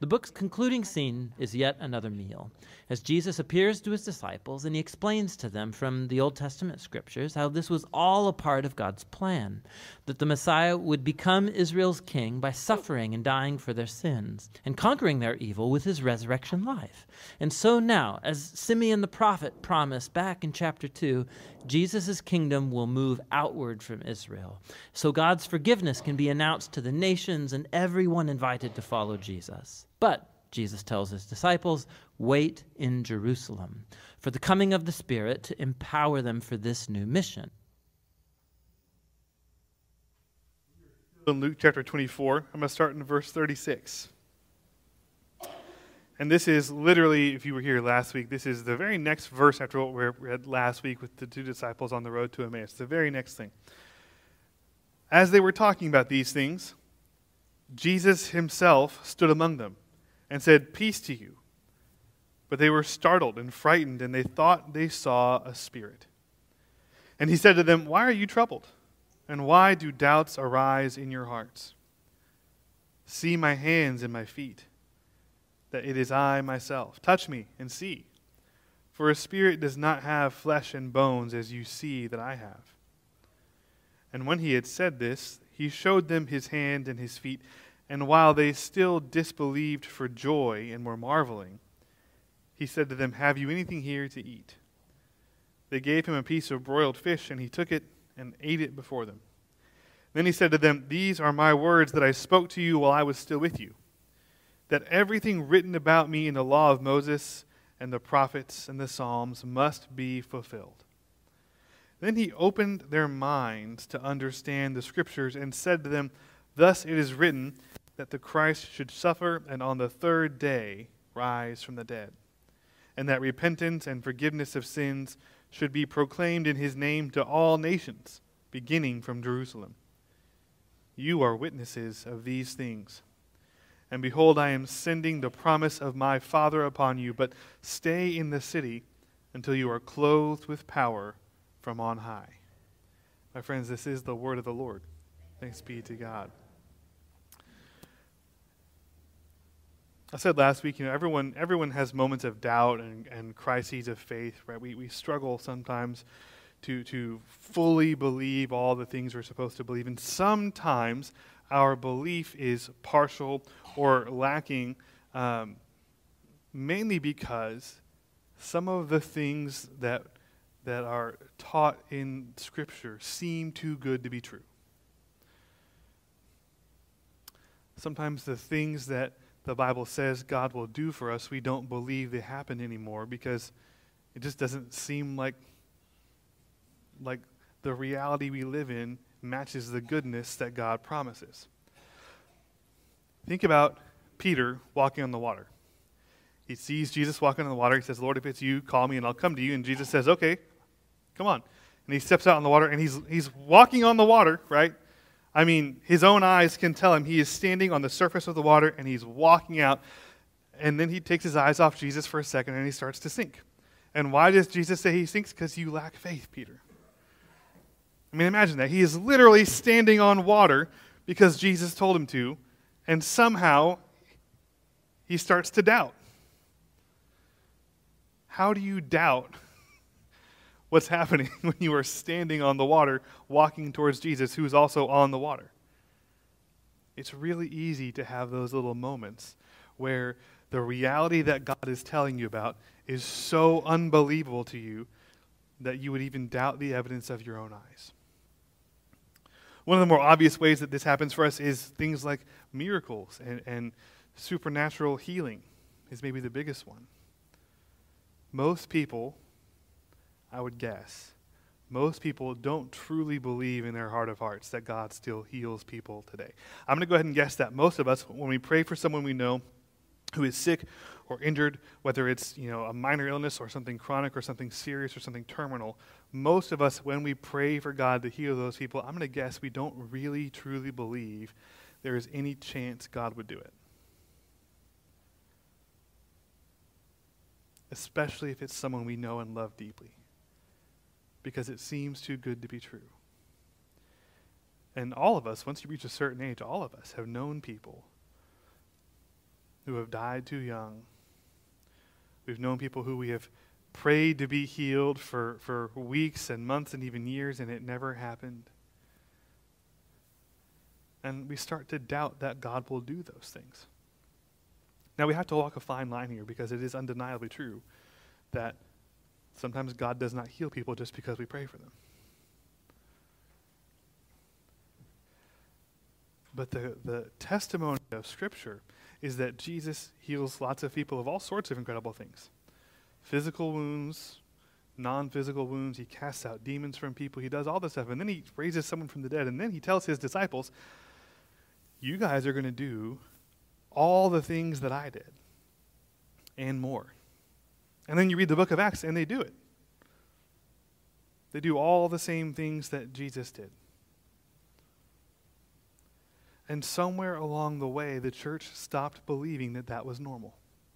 The book's concluding scene is yet another meal, as Jesus appears to his disciples and he explains to them from the Old Testament scriptures how this was all a part of God's plan, that the Messiah would become Israel's king by suffering and dying for their sins, and conquering their evil with his resurrection life. And so now, as Simeon the prophet promised back in chapter 2, Jesus' kingdom will move outward from Israel, so God's forgiveness can be announced to the nations and everyone invited to follow Jesus. But, Jesus tells his disciples, wait in Jerusalem for the coming of the Spirit to empower them for this new mission. In Luke chapter 24, I'm going to start in verse 36. And this is literally, if you were here last week, this is the very next verse after what we read last week with the two disciples on the road to Emmaus. The very next thing. As they were talking about these things, Jesus himself stood among them and said, "Peace to you." But they were startled and frightened, and they thought they saw a spirit. And he said to them, "Why are you troubled? And why do doubts arise in your hearts? See my hands and my feet, that it is I myself. Touch me and see. For a spirit does not have flesh and bones as you see that I have." And when he had said this, he showed them his hand and his feet. And while they still disbelieved for joy and were marveling, he said to them, "Have you anything here to eat?" They gave him a piece of broiled fish, and he took it and ate it before them. Then he said to them, "These are my words that I spoke to you while I was still with you, that everything written about me in the law of Moses and the prophets and the Psalms must be fulfilled." Then he opened their minds to understand the scriptures and said to them, "Thus it is written that the Christ should suffer and on the third day rise from the dead, and that repentance and forgiveness of sins should be proclaimed in his name to all nations, beginning from Jerusalem. You are witnesses of these things. And behold, I am sending the promise of my Father upon you, but stay in the city until you are clothed with power from on high." My friends, this is the word of the Lord. Thanks be to God. I said last week, everyone has moments of doubt and crises of faith, right? We struggle sometimes to fully believe all the things we're supposed to believe. And sometimes our belief is partial or lacking, mainly because some of the things that are taught in Scripture seem too good to be true. Sometimes the things that the Bible says God will do for us, we don't believe they happen anymore because it just doesn't seem like the reality we live in matches the goodness that God promises. Think about Peter walking on the water. He sees Jesus walking on the water. He says, "Lord, if it's you, call me and I'll come to you." And Jesus says, "Okay, come on." And he steps out on the water and he's walking on the water, right? I mean, his own eyes can tell him he is standing on the surface of the water and he's walking out. And then he takes his eyes off Jesus for a second and he starts to sink. And why does Jesus say he sinks? Because you lack faith, Peter. I mean, imagine that. He is literally standing on water because Jesus told him to, and somehow he starts to doubt. How do you doubt what's happening when you are standing on the water, walking towards Jesus, who is also on the water? It's really easy to have those little moments where the reality that God is telling you about is so unbelievable to you that you would even doubt the evidence of your own eyes. One of the more obvious ways that this happens for us is things like miracles and supernatural healing is maybe the biggest one. Most people, I would guess, most people don't truly believe in their heart of hearts that God still heals people today. I'm going to go ahead and guess that most of us, when we pray for someone we know who is sick or injured, whether it's a minor illness or something chronic or something serious or something terminal, most of us, when we pray for God to heal those people, I'm going to guess we don't really truly believe there is any chance God would do it. Especially if it's someone we know and love deeply, because it seems too good to be true. And all of us, once you reach a certain age, all of us have known people who have died too young. We've known people who we have prayed to be healed for weeks and months and even years, and it never happened. And we start to doubt that God will do those things. Now, we have to walk a fine line here, because it is undeniably true that sometimes God does not heal people just because we pray for them. But the testimony of Scripture is that Jesus heals lots of people of all sorts of incredible things. Physical wounds, non-physical wounds. He casts out demons from people. He does all this stuff. And then he raises someone from the dead. And then he tells his disciples, you guys are going to do all the things that I did and more. And then you read the book of Acts and they do it. They do all the same things that Jesus did. And somewhere along the way, the church stopped believing that that was normal.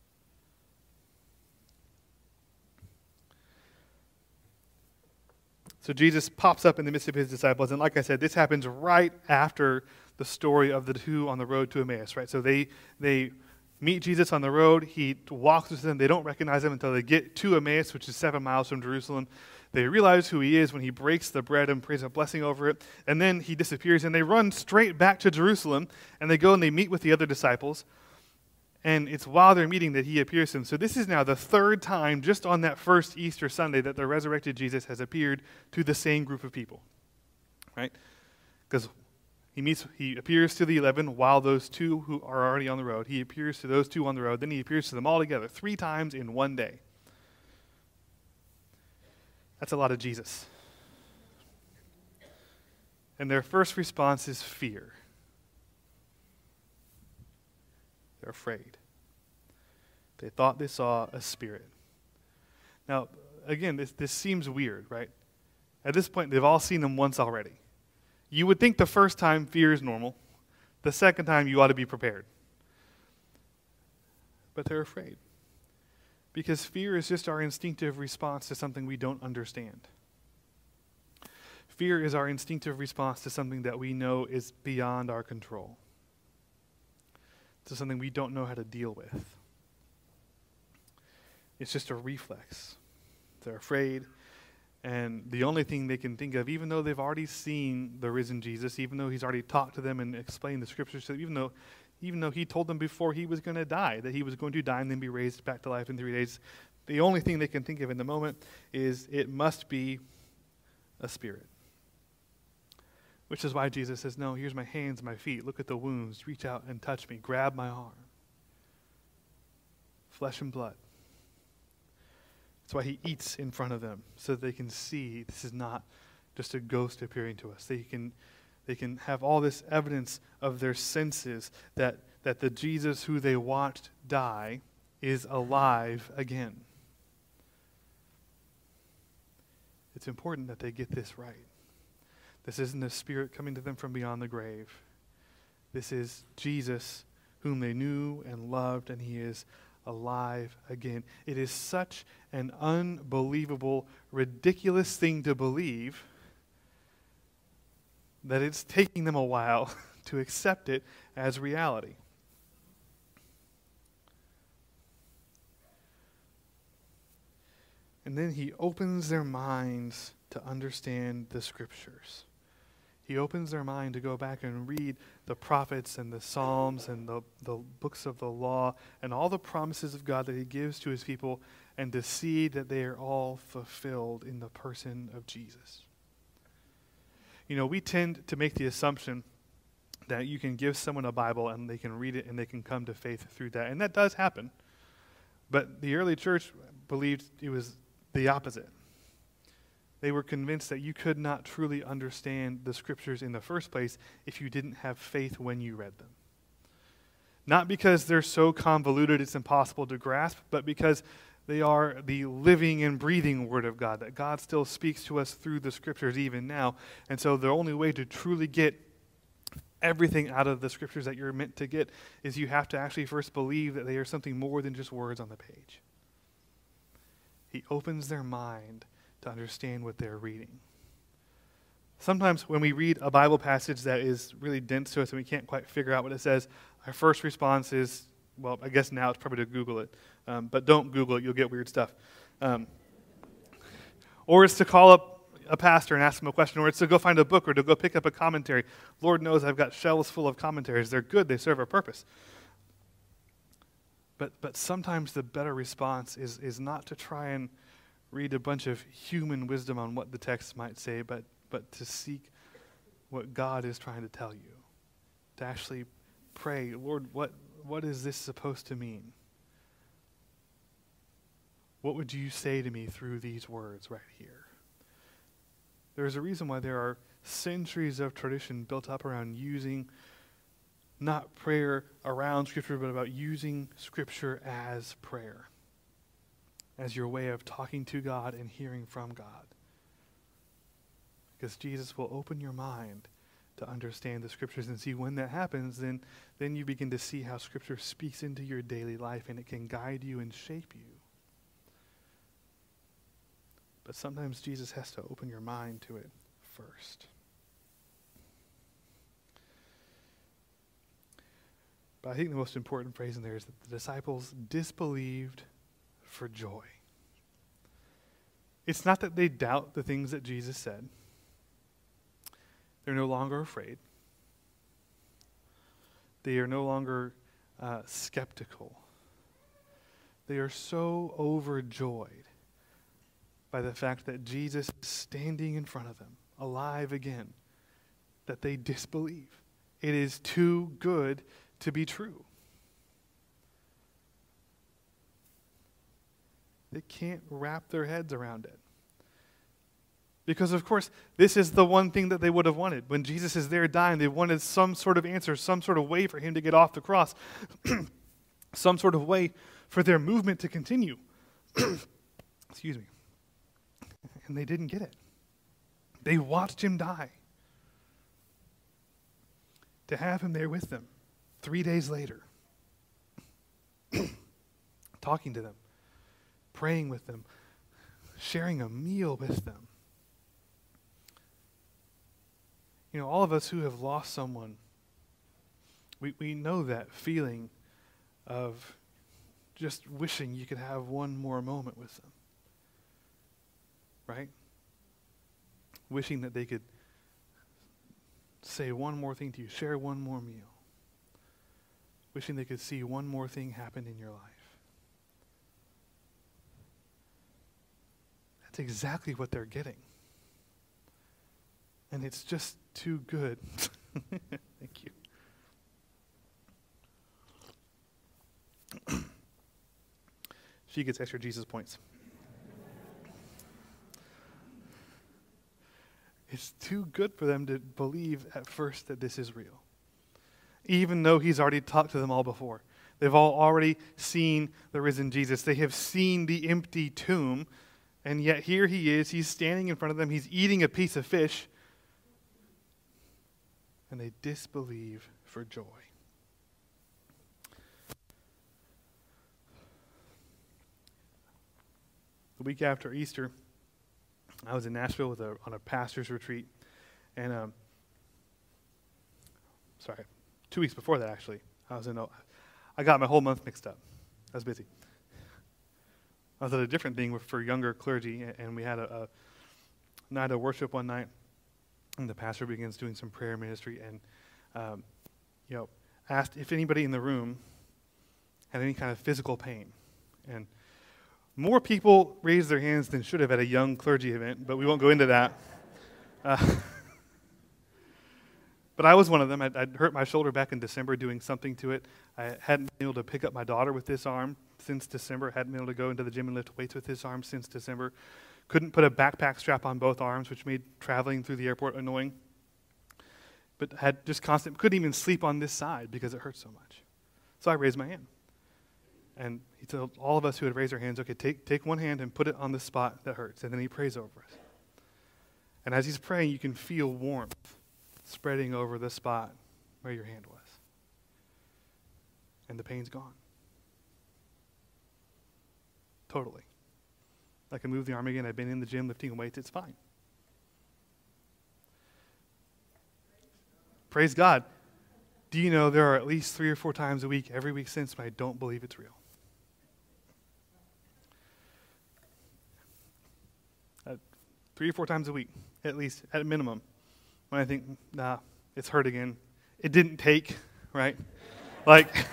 So Jesus pops up in the midst of his disciples, and like I said, this happens right after the story of the two on the road to Emmaus, right? So they meet Jesus on the road. He walks with them. They don't recognize him until they get to Emmaus, which is 7 miles from Jerusalem. They realize who he is when he breaks the bread and prays a blessing over it. And then he disappears, and they run straight back to Jerusalem, and they go and they meet with the other disciples. And it's while they're meeting that he appears to them. So this is now the third time, just on that first Easter Sunday, that the resurrected Jesus has appeared to the same group of people, right? Because he appears to the 11 while those two who are already on the road. He appears to those two on the road. Then he appears to them all together 3 times in one day. That's a lot of Jesus. And their first response is fear. They're afraid. They thought they saw a spirit. Now, again, this seems weird, right? At this point, they've all seen him once already. You would think the first time fear is normal. The second time you ought to be prepared. But they're afraid. Because fear is just our instinctive response to something we don't understand. Fear is our instinctive response to something that we know is beyond our control. To something we don't know how to deal with. It's just a reflex. They're afraid, and the only thing they can think of, even though they've already seen the risen Jesus, even though he's already talked to them and explained the scriptures, even though he told them before he was going to die, that he was going to die and then be raised back to life in 3 days, the only thing they can think of in the moment is it must be a spirit. Which is why Jesus says, no, here's my hands, my feet. Look at the wounds. Reach out and touch me. Grab my arm. Flesh and blood. That's why he eats in front of them, so that they can see this is not just a ghost appearing to us. They can have all this evidence of their senses that the Jesus who they watched die is alive again. It's important that they get this right. This isn't a spirit coming to them from beyond the grave. This is Jesus whom they knew and loved, and he is alive again. It is such an unbelievable, ridiculous thing to believe that it's taking them a while to accept it as reality. And then he opens their minds to understand the scriptures. He opens their mind to go back and read the prophets and the Psalms and the books of the law and all the promises of God that he gives to his people, and to see that they are all fulfilled in the person of Jesus. You know, we tend to make the assumption that you can give someone a Bible and they can read it and they can come to faith through that. And that does happen. But the early church believed it was the opposite. They were convinced that you could not truly understand the scriptures in the first place if you didn't have faith when you read them. Not because they're so convoluted it's impossible to grasp, but because they are the living and breathing Word of God, that God still speaks to us through the scriptures even now. And so the only way to truly get everything out of the scriptures that you're meant to get is you have to actually first believe that they are something more than just words on the page. He opens their mind to understand what they're reading. Sometimes when we read a Bible passage that is really dense to us and we can't quite figure out what it says, our first response is well, I guess now it's probably to Google it, but don't Google it, you'll get weird stuff. Or it's to call up a pastor and ask him a question, or it's to go find a book or to go pick up a commentary. Lord knows I've got shelves full of commentaries. They're good, they serve a purpose. But sometimes the better response is not to try and read a bunch of human wisdom on what the text might say, but to seek what God is trying to tell you. To actually pray, Lord, what is this supposed to mean? What would you say to me through these words right here? There's a reason why there are centuries of tradition built up around using not prayer around Scripture, but about using Scripture as prayer, as your way of talking to God and hearing from God. Because Jesus will open your mind to understand the Scriptures, and see when that happens, then you begin to see how Scripture speaks into your daily life, and it can guide you and shape you. But sometimes Jesus has to open your mind to it first. But I think the most important phrase in there is that the disciples disbelieved for joy. It's not that they doubt the things that Jesus said. They're no longer afraid. They are no longer skeptical. They are so overjoyed by the fact that Jesus is standing in front of them, alive again, that they disbelieve. It is too good to be true. They can't wrap their heads around it. Because, of course, this is the one thing that they would have wanted. When Jesus is there dying, they wanted some sort of answer, some sort of way for him to get off the cross, some sort of way for their movement to continue. Excuse me. And they didn't get it. They watched him die. To have him there with them 3 days later, talking to them, praying with them, sharing a meal with them. You know, all of us who have lost someone, we know that feeling of just wishing you could have one more moment with them. Right? Wishing that they could say one more thing to you, share one more meal. Wishing they could see one more thing happen in your life. That's exactly what they're getting. And it's just too good. Thank you. She gets extra Jesus points. It's too good for them to believe at first that this is real. Even though he's already talked to them all before. They've all already seen the risen Jesus. They have seen the empty tomb. And yet here he is. He's standing in front of them. He's eating a piece of fish. And they disbelieve for joy. The week after Easter, I was in Nashville on a pastor's retreat. And, 2 weeks before that, actually, I got my whole month mixed up. I was busy. I was at a different thing for younger clergy, and we had a night of worship one night, and the pastor begins doing some prayer ministry, and asked if anybody in the room had any kind of physical pain. And more people raised their hands than should have at a young clergy event, but we won't go into that. But I was one of them. I'd hurt my shoulder back in December doing something to it. I hadn't been able to pick up my daughter with this arm since December. Hadn't been able to go into the gym and lift weights with this arm since December. Couldn't put a backpack strap on both arms, which made traveling through the airport annoying. But had just couldn't even sleep on this side because it hurt so much. So I raised my hand. And he told all of us who had raised our hands, okay, take one hand and put it on the spot that hurts. And then he prays over it. And as he's praying, you can feel warmth spreading over the spot where your hand was. And the pain's gone. Totally. I can move the arm again. I've been in the gym lifting weights. It's fine. Praise God. Do you know there are at least 3 or 4 times a week, every week since, when I don't believe it's real? 3 or 4 times a week, at least, at a minimum, when I think, nah, it's hurt again. It didn't take, right? Like,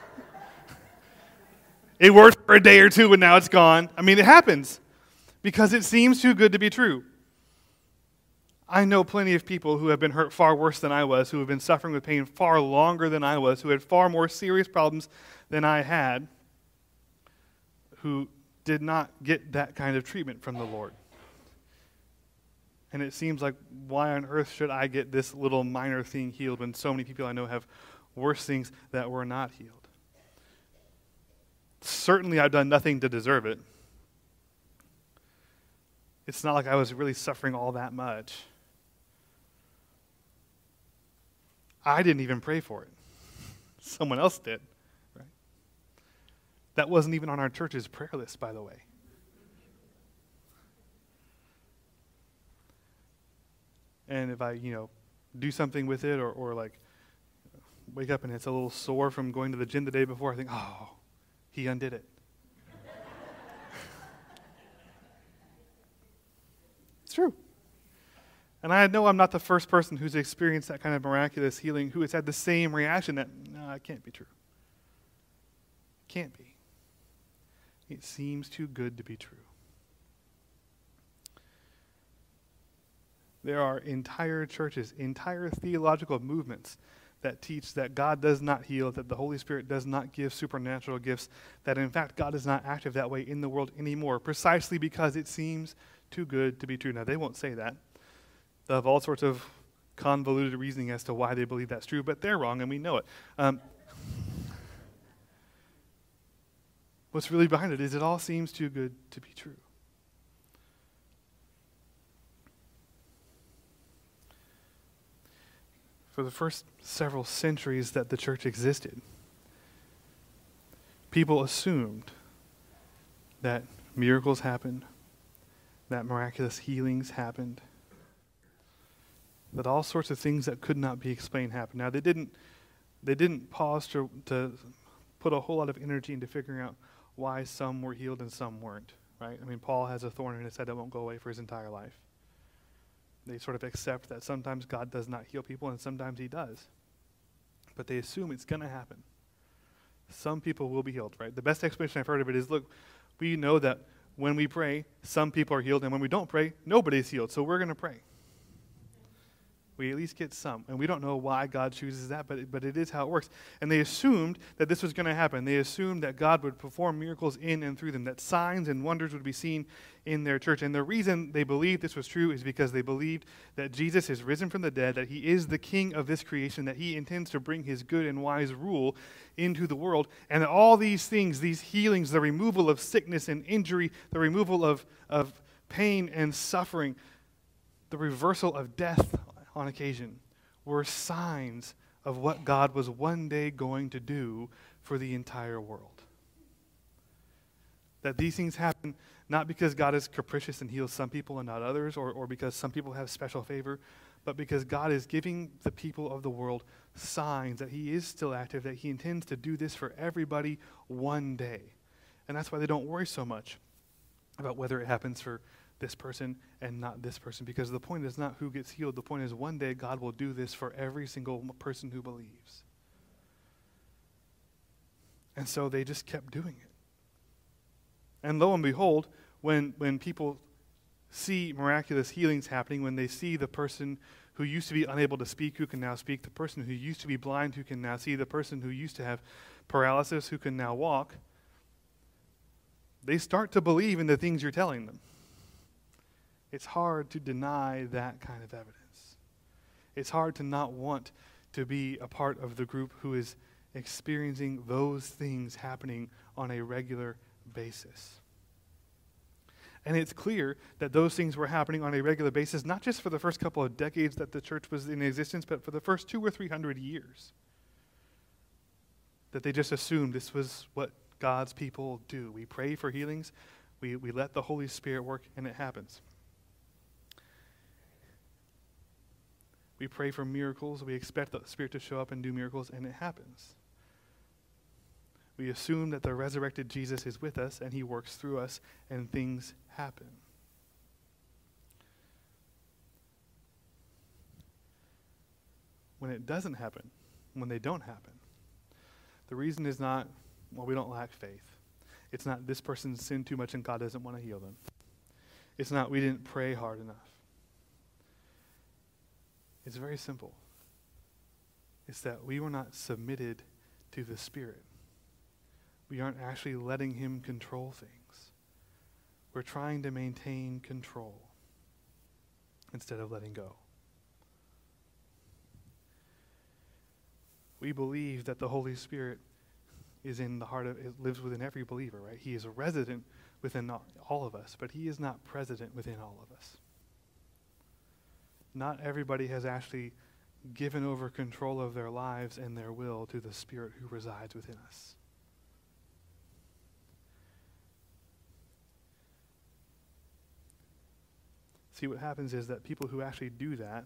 it worked for a day or two and now it's gone. I mean, it happens because it seems too good to be true. I know plenty of people who have been hurt far worse than I was, who have been suffering with pain far longer than I was, who had far more serious problems than I had, who did not get that kind of treatment from the Lord. And it seems like, why on earth should I get this little minor thing healed when so many people I know have worse things that were not healed? Certainly I've done nothing to deserve it. It's not like I was really suffering all that much. I didn't even pray for it. Someone else did. Right? That wasn't even on our church's prayer list, by the way. And if I, do something with it or like wake up and it's a little sore from going to the gym the day before, I think, oh, he undid it. It's true. And I know I'm not the first person who's experienced that kind of miraculous healing who has had the same reaction that, no, it can't be true. Can't be. It seems too good to be true. There are entire churches, entire theological movements that teach that God does not heal, that the Holy Spirit does not give supernatural gifts, that in fact God is not active that way in the world anymore, precisely because it seems too good to be true. Now, they won't say that. They'll have all sorts of convoluted reasoning as to why they believe that's true, but they're wrong and we know it. What's really behind it is it all seems too good to be true. For the first several centuries that the church existed, people assumed that miracles happened, that miraculous healings happened, that all sorts of things that could not be explained happened. Now, they didn't pause to put a whole lot of energy into figuring out why some were healed and some weren't, right? I mean, Paul has a thorn in his head that won't go away for his entire life. They sort of accept that sometimes God does not heal people and sometimes he does. But they assume it's going to happen. Some people will be healed, right? The best explanation I've heard of it is, look, we know that when we pray, some people are healed, and when we don't pray, nobody's healed, so we're going to pray. We at least get some. And we don't know why God chooses that, but it is how it works. And they assumed that this was going to happen. They assumed that God would perform miracles in and through them, that signs and wonders would be seen in their church. And the reason they believed this was true is because they believed that Jesus is risen from the dead, that he is the king of this creation, that he intends to bring his good and wise rule into the world, and that all these things, these healings, the removal of sickness and injury, the removal of pain and suffering, the reversal of death on occasion, were signs of what God was one day going to do for the entire world. That these things happen not because God is capricious and heals some people and not others, or because some people have special favor, but because God is giving the people of the world signs that he is still active, that he intends to do this for everybody one day. And that's why they don't worry so much about whether it happens for this person and not this person, because the point is not who gets healed. The point is one day God will do this for every single person who believes. And so they just kept doing it. And lo and behold, when people see miraculous healings happening, when they see the person who used to be unable to speak who can now speak, the person who used to be blind who can now see, the person who used to have paralysis who can now walk, they start to believe in the things you're telling them. It's hard to deny that kind of evidence. It's hard to not want to be a part of the group who is experiencing those things happening on a regular basis. And it's clear that those things were happening on a regular basis, not just for the first couple of decades that the church was in existence, but for the first 200 or 300 years. That they just assumed this was what God's people do. We pray for healings, we let the Holy Spirit work, and it happens. We pray for miracles. We expect the Spirit to show up and do miracles, and it happens. We assume that the resurrected Jesus is with us, and he works through us, and things happen. When it doesn't happen, when they don't happen, the reason is not, well, we don't lack faith. It's not this person sinned too much and God doesn't want to heal them. It's not we didn't pray hard enough. It's very simple. It's that we were not submitted to the Spirit. We aren't actually letting him control things. We're trying to maintain control instead of letting go. We believe that the Holy Spirit is in the heart of, it lives within every believer, right? He is a resident within all of us, but he is not president within all of us. Not everybody has actually given over control of their lives and their will to the Spirit who resides within us. See, what happens is that people who actually do that,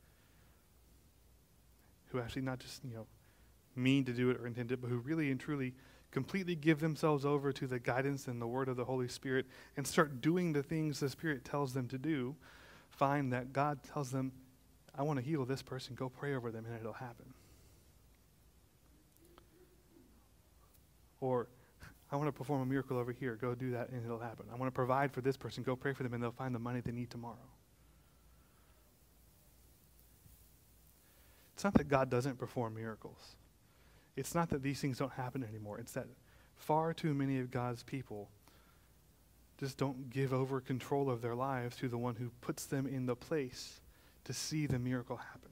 who actually not just, mean to do it or intend it, but who really and truly completely give themselves over to the guidance and the word of the Holy Spirit and start doing the things the Spirit tells them to do, find that God tells them, I want to heal this person, go pray over them and it'll happen. Or, I want to perform a miracle over here, go do that and it'll happen. I want to provide for this person, go pray for them and they'll find the money they need tomorrow. It's not that God doesn't perform miracles. It's not that these things don't happen anymore. It's that far too many of God's people just don't give over control of their lives to the one who puts them in the place to see the miracle happen.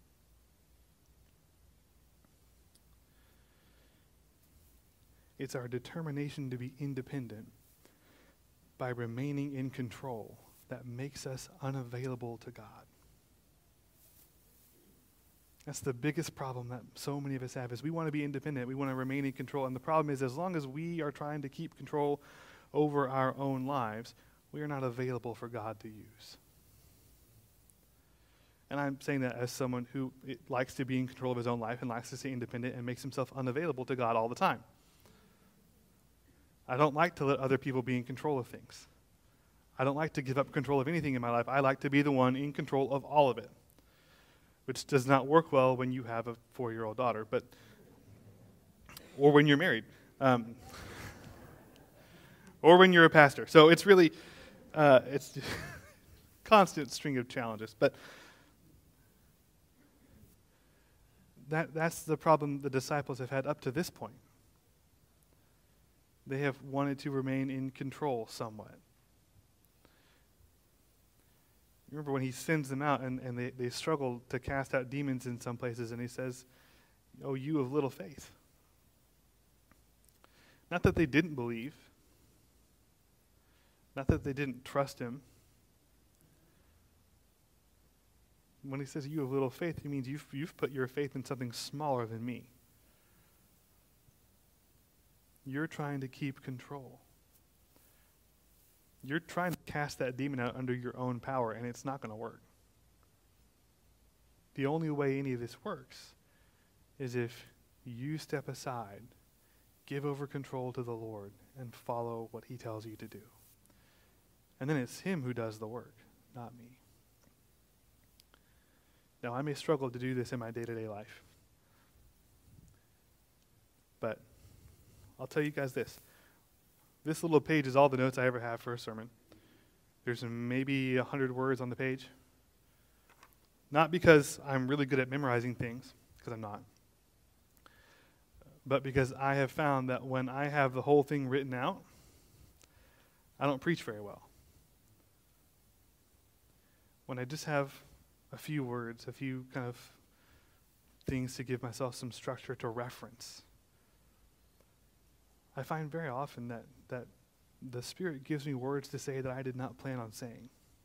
It's our determination to be independent by remaining in control that makes us unavailable to God. That's the biggest problem that so many of us have, is we want to be independent. We want to remain in control. And the problem is, as long as we are trying to keep control over our own lives, we are not available for God to use. And I'm saying that as someone who likes to be in control of his own life and likes to stay independent and makes himself unavailable to God all the time. I don't like to let other people be in control of things. I don't like to give up control of anything in my life. I like to be the one in control of all of it, which does not work well when you have a 4-year-old daughter, or when you're married, or when you're a pastor. So it's really, it's constant string of challenges. But that's the problem the disciples have had up to this point. They have wanted to remain in control somewhat. Remember when he sends them out and they struggle to cast out demons in some places, and he says, "Oh, you of little faith." Not that they didn't believe. Not that they didn't trust him. When he says you of little faith, he means you've put your faith in something smaller than me. You're trying to keep control. You're trying to cast that demon out under your own power, and it's not going to work. The only way any of this works is if you step aside, give over control to the Lord, and follow what he tells you to do. And then it's him who does the work, not me. Now, I may struggle to do this in my day-to-day life, but I'll tell you guys this. This little page is all the notes I ever have for a sermon. There's maybe 100 words on the page. Not because I'm really good at memorizing things, because I'm not, but because I have found that when I have the whole thing written out, I don't preach very well. When I just have a few words, a few kind of things to give myself some structure to reference, I find very often that the Spirit gives me words to say that I did not plan on saying.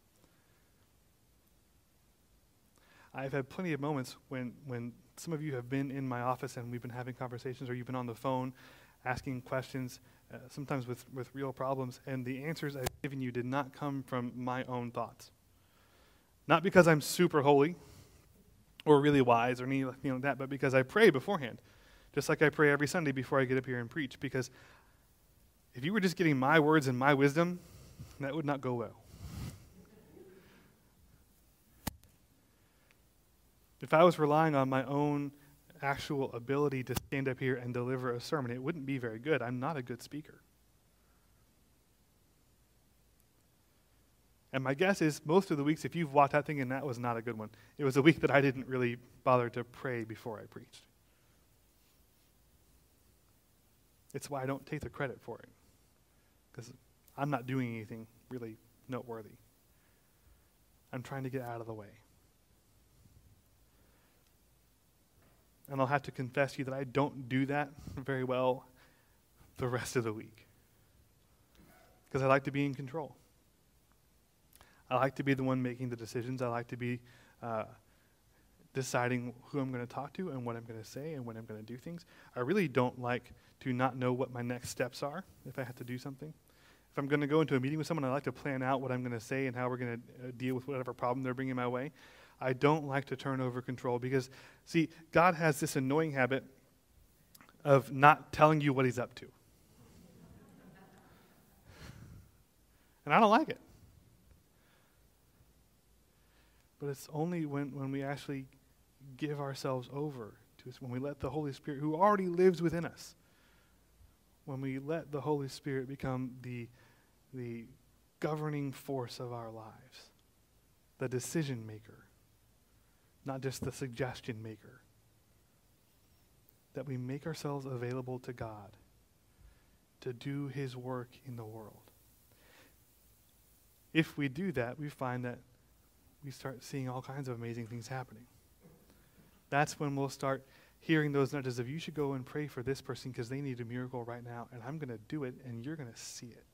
I've had plenty of moments when some of you have been in my office and we've been having conversations, or you've been on the phone asking questions, sometimes with real problems, and the answers I've given you did not come from my own thoughts. Not because I'm super holy, or really wise or anything like that, but because I pray beforehand, just like I pray every Sunday before I get up here and preach. Because if you were just getting my words and my wisdom, that would not go well. If I was relying on my own actual ability to stand up here and deliver a sermon, it wouldn't be very good. I'm not a good speaker. And my guess is most of the weeks, if you've walked out thinking that was not a good one, it was a week that I didn't really bother to pray before I preached. It's why I don't take the credit for it, because I'm not doing anything really noteworthy. I'm trying to get out of the way. And I'll have to confess to you that I don't do that very well the rest of the week, because I like to be in control. I like to be the one making the decisions. I like to be deciding who I'm going to talk to and what I'm going to say and when I'm going to do things. I really don't like to not know what my next steps are if I have to do something. If I'm going to go into a meeting with someone, I like to plan out what I'm going to say and how we're going to deal with whatever problem they're bringing my way. I don't like to turn over control because, see, God has this annoying habit of not telling you what he's up to. And I don't like it. But it's only when we actually give ourselves over to us, when we let the Holy Spirit, who already lives within us, when we let the Holy Spirit become the governing force of our lives, the decision maker, not just the suggestion maker, that we make ourselves available to God to do his work in the world. If we do that, we find that we start seeing all kinds of amazing things happening. That's when we'll start hearing those nudges of, you should go and pray for this person because they need a miracle right now, and I'm going to do it, and you're going to see it.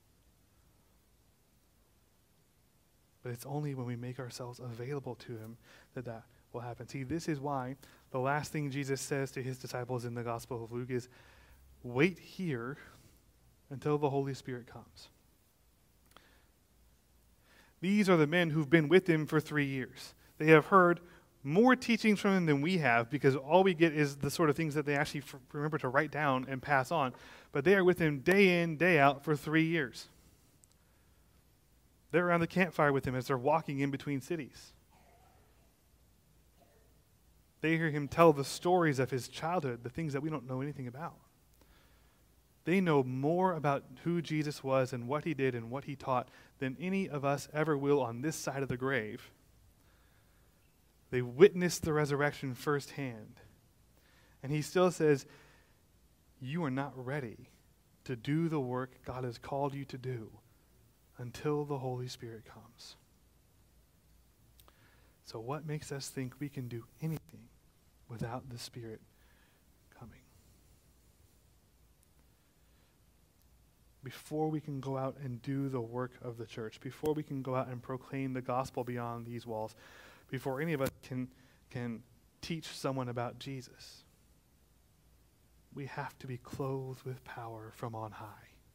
But it's only when we make ourselves available to him that that will happen. See, this is why the last thing Jesus says to his disciples in the Gospel of Luke is, wait here until the Holy Spirit comes. These are the men who've been with him for 3 years. They have heard more teachings from him than we have, because all we get is the sort of things that they actually remember to write down and pass on. But they are with him day in, day out for 3 years. They're around the campfire with him as they're walking in between cities. They hear him tell the stories of his childhood, the things that we don't know anything about. They know more about who Jesus was and what he did and what he taught than any of us ever will on this side of the grave. They witnessed the resurrection firsthand. And he still says, you are not ready to do the work God has called you to do until the Holy Spirit comes. So what makes us think we can do anything without the Spirit coming? Before we can go out and do the work of the church, before we can go out and proclaim the gospel beyond these walls, before any of us can teach someone about Jesus, we have to be clothed with power from on high.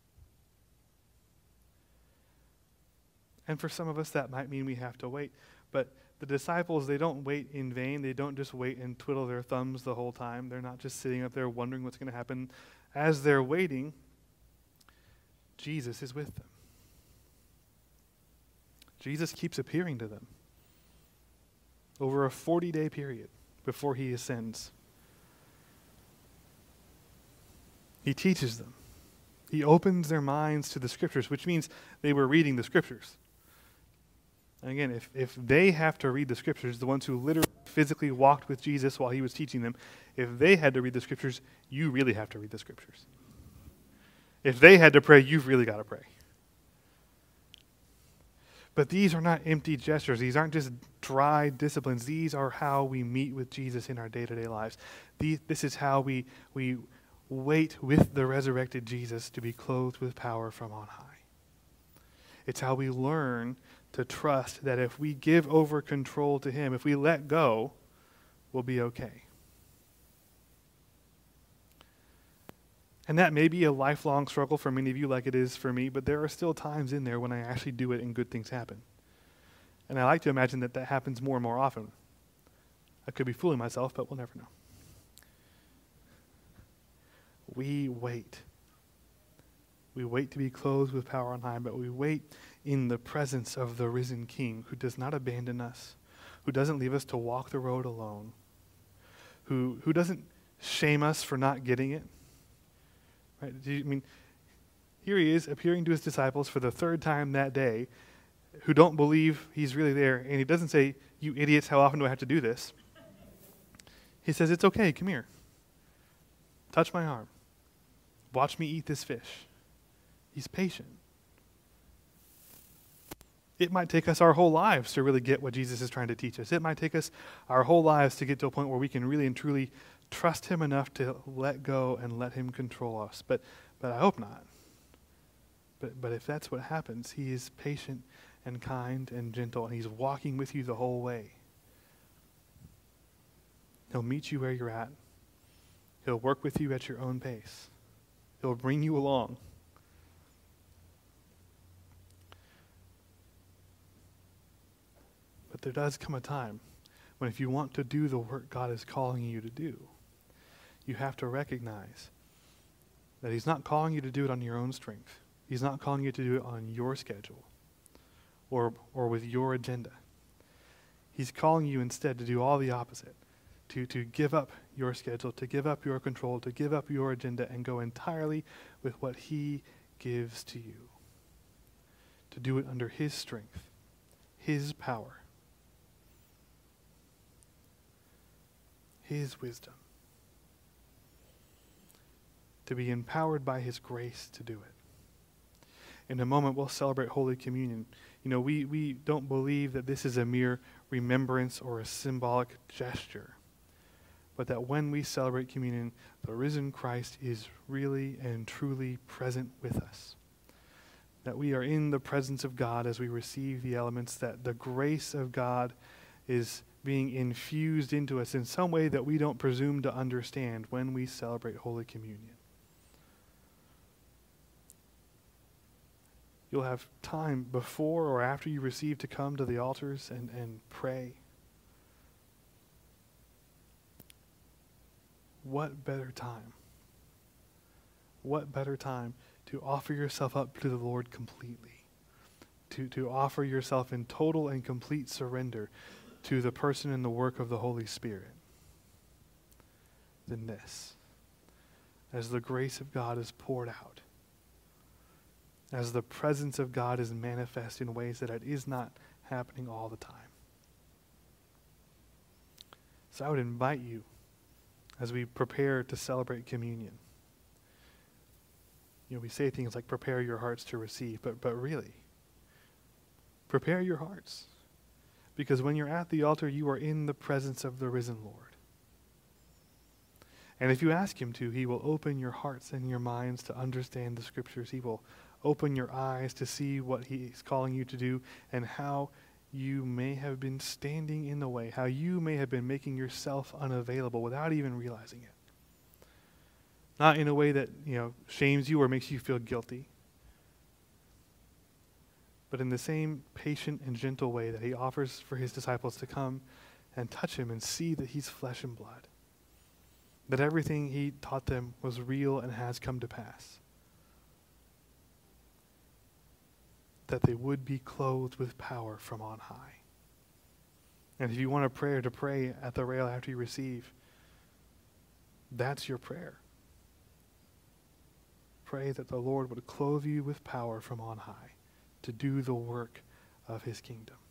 And for some of us, that might mean we have to wait. But the disciples, they don't wait in vain. They don't just wait and twiddle their thumbs the whole time. They're not just sitting up there wondering what's going to happen. As they're waiting, Jesus is with them. Jesus keeps appearing to them over a 40-day period before he ascends. He teaches them. He opens their minds to the Scriptures, which means they were reading the Scriptures. And again, if they have to read the Scriptures, the ones who literally physically walked with Jesus while he was teaching them, if they had to read the Scriptures, you really have to read the Scriptures. If they had to pray, you've really got to pray. But these are not empty gestures. These aren't just dry disciplines. These are how we meet with Jesus in our day-to-day lives. This is how we wait with the resurrected Jesus to be clothed with power from on high. It's how we learn to trust that if we give over control to him, if we let go, we'll be okay. And that may be a lifelong struggle for many of you like it is for me, but there are still times in there when I actually do it and good things happen. And I like to imagine that that happens more and more often. I could be fooling myself, but we'll never know. We wait. We wait to be clothed with power on high, but we wait in the presence of the risen King who does not abandon us, who doesn't leave us to walk the road alone, who doesn't shame us for not getting it. Right? Here he is appearing to his disciples for the third time that day, who don't believe he's really there, and he doesn't say, "You idiots, how often do I have to do this?" He says, "It's okay, come here. Touch my arm. Watch me eat this fish." He's patient. It might take us our whole lives to really get what Jesus is trying to teach us. It might take us our whole lives to get to a point where we can really and truly trust him enough to let go and let him control us. But I hope not. But if that's what happens, he is patient and kind and gentle, and he's walking with you the whole way. He'll meet you where you're at. He'll work with you at your own pace. He'll bring you along. But there does come a time when if you want to do the work God is calling you to do, you have to recognize that he's not calling you to do it on your own strength. He's not calling you to do it on your schedule or with your agenda. He's calling you instead to do all the opposite, to give up your schedule, to give up your control, to give up your agenda and go entirely with what he gives to you. To do it under his strength, his power, his wisdom. To be empowered by his grace to do it. In a moment, we'll celebrate Holy Communion. We don't believe that this is a mere remembrance or a symbolic gesture, but that when we celebrate communion, the risen Christ is really and truly present with us. That we are in the presence of God as we receive the elements, that the grace of God is being infused into us in some way that we don't presume to understand when we celebrate Holy Communion. You'll have time before or after you receive to come to the altars and pray. What better time? What better time to offer yourself up to the Lord completely? To offer yourself in total and complete surrender to the person and the work of the Holy Spirit than this. As the grace of God is poured out, as the presence of God is manifest in ways that it is not happening all the time. So I would invite you, as we prepare to celebrate communion, we say things like prepare your hearts to receive, but really, prepare your hearts. Because when you're at the altar, you are in the presence of the risen Lord. And if you ask him to, he will open your hearts and your minds to understand the scriptures. He will open your eyes to see what he is calling you to do and how you may have been standing in the way, how you may have been making yourself unavailable without even realizing it. Not in a way that, shames you or makes you feel guilty, but in the same patient and gentle way that he offers for his disciples to come and touch him and see that he's flesh and blood, that everything he taught them was real and has come to pass, that they would be clothed with power from on high. And if you want a prayer to pray at the rail after you receive, that's your prayer. Pray that the Lord would clothe you with power from on high to do the work of his kingdom.